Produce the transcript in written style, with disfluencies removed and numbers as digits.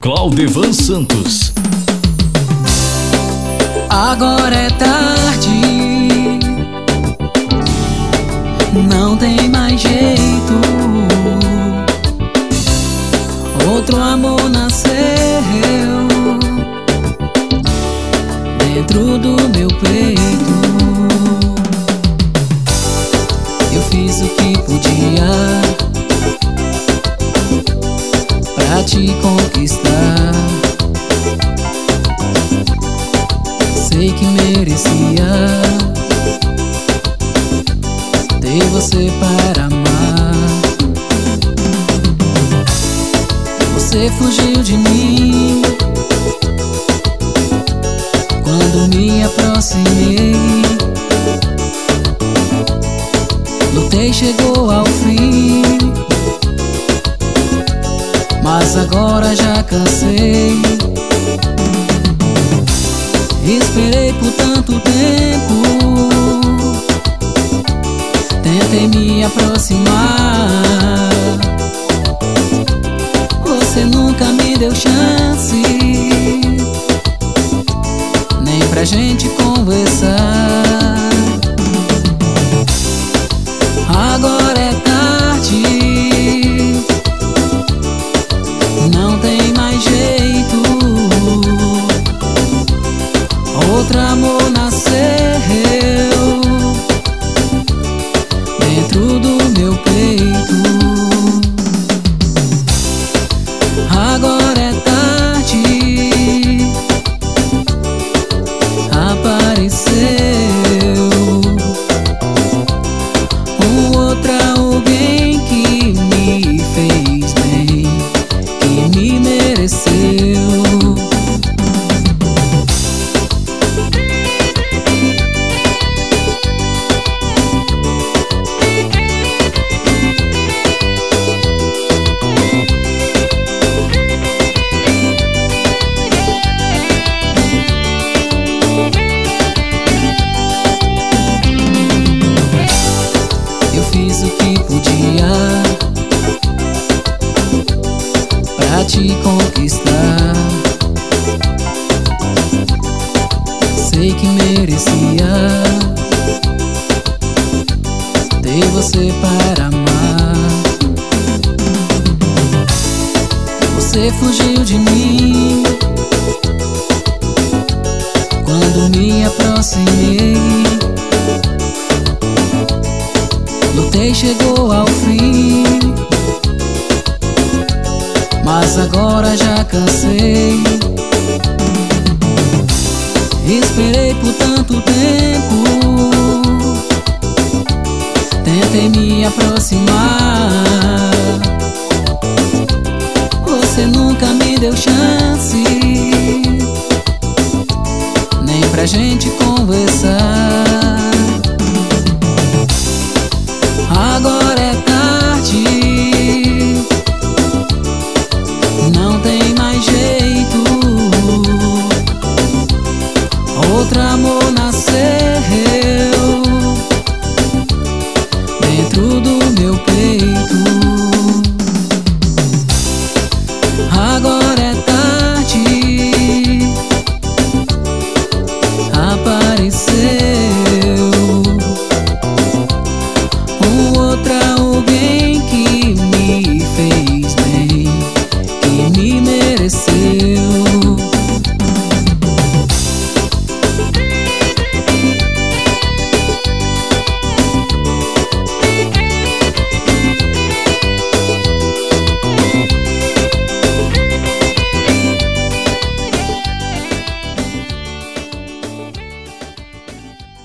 Claudevan Santos. Agora é tarde, não tem mais jeito. Outro amor nasceu dentro do meu peito. Eu fiz o que podia pra te conquistar. Sei que merecia ter você para amar. Você fugiu de mim quando me aproximei. Lutei, chegou ao fim, mas agora já cansei. Esperei por tanto tempo, tentei me aproximar. Você nunca me deu chance nem pra gente conversar. Agora é tarde, não tem mais jeito. Outro amor nasceu dentro do meu peito. Agora é tarde, apareceu outro alguém que me fez bem, que me mereceu. Fiz o que podia pra te conquistar. Sei que merecia ter você para amar. Você fugiu de mim quando me aproximei. Lutei, chegou ao fim, mas agora já cansei. Esperei por tanto tempo, tentei me aproximar. Você nunca me deu chance nem pra gente conversar.